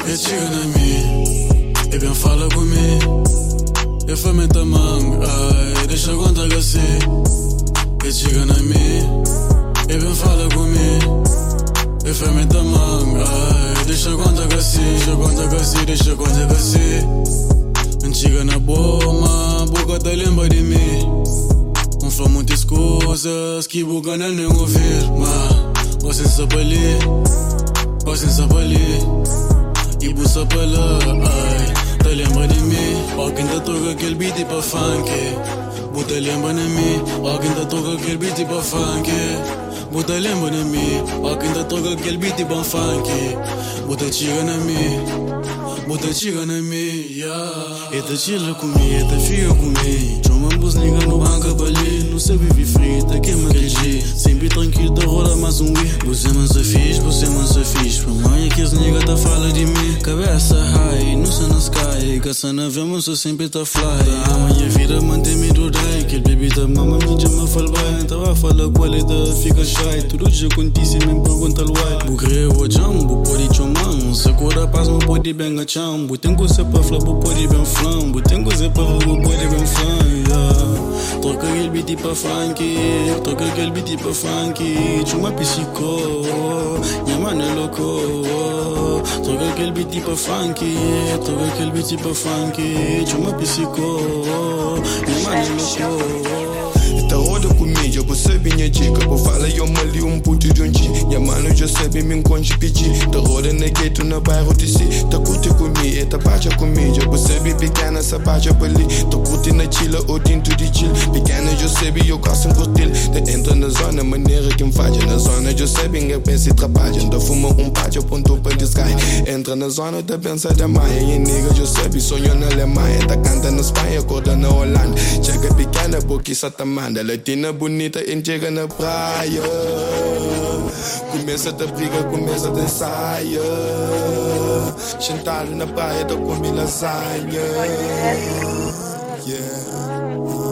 E chega na mim, e bem fala comigo. E fermenta manga, ai, deixa conta que assim. E chega na mim, e bem fala comigo. E fermenta manga, ai, deixa conta que assim. Deixa conta que assim, deixa conta que assim. Chega na boa, boca te lembra de mim. Fala muitas coisas que o canal nem ouvir. Mas você sabe ali, você sabe ali. E você sabe lá, ai, te lembra de mim. Alguém te toca aquele beat pra funk. Bota lembra de mim. Alguém te toca aquele beat pra funk. Bota lembra de mim. Alguém te toca aquele beat pra funk. Bota chega na mim. Bota chega na mim, yeah. E te chila comigo, te fica comigo. Chamamos liga no banca pra ali. Não sabe viver frita, queima aquele G. Sempre tranquilo, te rola mais um wii. Você mansa fixe, você mansa fixe. Pra mãe que as niggas tá fala de mim. Cabeça high, não se na sky. Caça na vemos, só sempre tá fly. A minha vida mantém-me do dai. Que baby tá mama, me chama fala bem. Tava a falar qualidade, fica shy. Tudo já acontece, me pergunta o why. Bugre o jambo, pode chamar. Se cura paz, não pode bem a chambo. Tem coisa pra falar, pode bem flambo. Tem coisa pra falar, pode bem flambo. Troca aquele beat pra funk. Troca aquele beat pra funk. Chuma psico, minha mano é louco. Troca aquele beat pra funk. Troca aquele beat pra funk. Chuma psico, minha mano é louco. Tá roda comigo, eu percebi minha dica. Por fala eu mali puto de dia. Minha mano já sabe me encontre pedir. Tá roda na gueto no bairro de si. Tá curte comigo, tá baixa comigo. Eu percebi pequena, essa baixa pra ali. Tá curte na chila, ou tinto de chill. Pequena eu sabe, eu gosto de curtir. Tá entra na zona, maneira que me faz. Na zona eu sabe, eu penso e trabalho. Da fuma pátio, ponto pra descai. Entra na zona, tá pensa da maia. E nigga eu sabe, sonho na Alemanha. Tá canta na Espanha, acorda na Holanda. Chega pequena, porque só tá manda. Latina bonita, chega na praia. Começa a briga, começa a ensaia. Chantal na praia, tô com lasanha. Yeah.